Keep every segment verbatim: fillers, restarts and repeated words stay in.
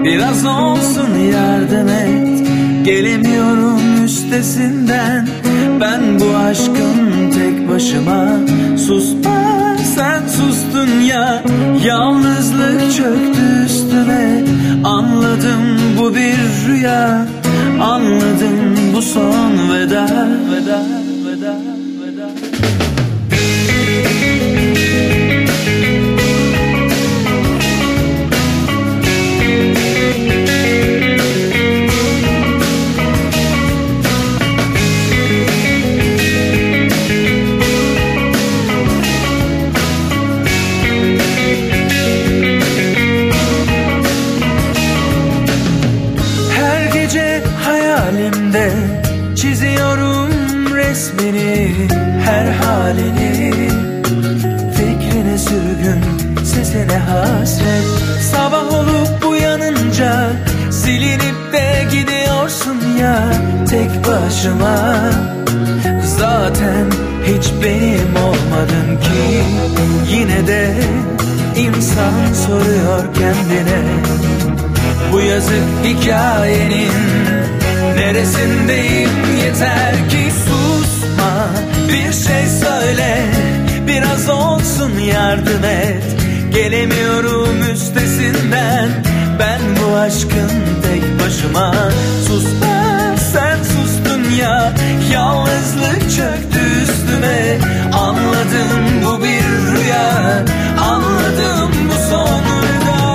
Biraz olsun yardım et. Gelemiyorum üstesinden. Ben bu aşkın tek başıma. Susma sen sustun ya. Yalnızlık çöktü üstüme. Anladım bu bir rüya. Anladım bu son veda. Veda, veda, veda. Hayalimde çiziyorum resmini, her halini. Fikrine sürgün, sesine hasret. Sabah olup uyanınca silinip de gidiyorsun ya tek başıma. Zaten hiç benim olmadın ki. Yine de insan soruyor kendine, bu yazık hikayenin neresindeyim? Yeter ki susma, bir şey söyle. Biraz olsun yardım et. Gelemiyorum üstesinden. Ben bu aşkın tek başıma. Susma sen sustun ya. Yalnızlık çöktü üstüme. Anladım bu bir rüya. Anladım bu son veda.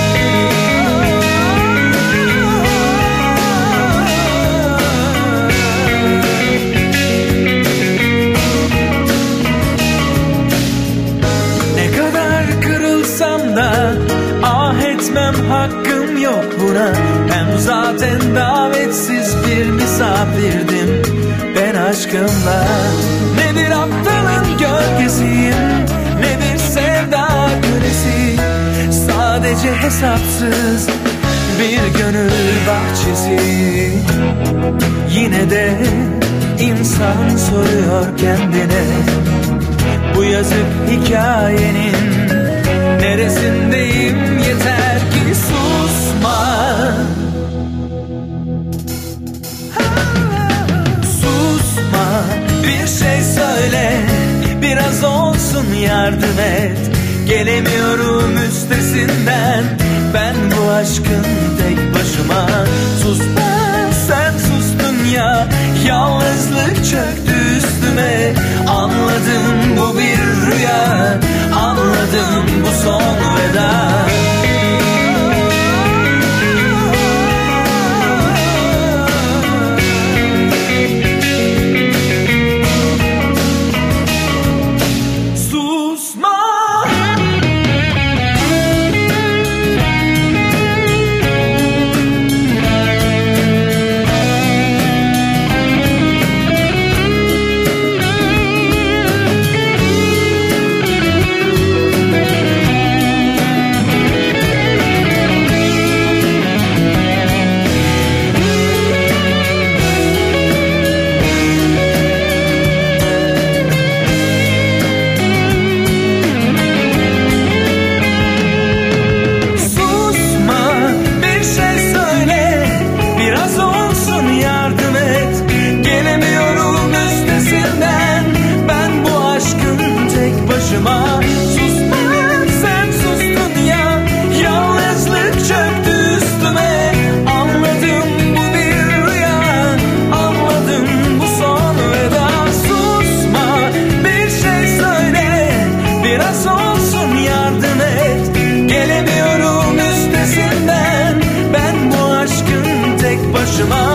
Ah etmem, hakkım yok buna. Hem zaten davetsiz bir misafirdim ben aşkımla. Ne bir aptalın gölgesiyim, ne bir sevda kölesi. Sadece hesapsız bir gönül bahçesi. Yine de insan soruyor kendine, bu yazık hikayenin neresindeyim? Yeter ki susma. Susma, bir şey söyle. Biraz olsun yardım et. Gelemiyorum üstesinden. Ben bu aşkın tek başıma. Susma sen sustun ya. Yalnızlık çöktü üstüme. Anladım bu bir rüya. Anladım bu son veda. Susma sen sustun ya. Yalnızlık çöktü üstüme. Anladım bu bir rüya. Anladım bu son veda. Susma, bir şey söyle. Biraz olsun yardım et. Gelemiyorum üstesinden. Ben bu aşkın tek başıma.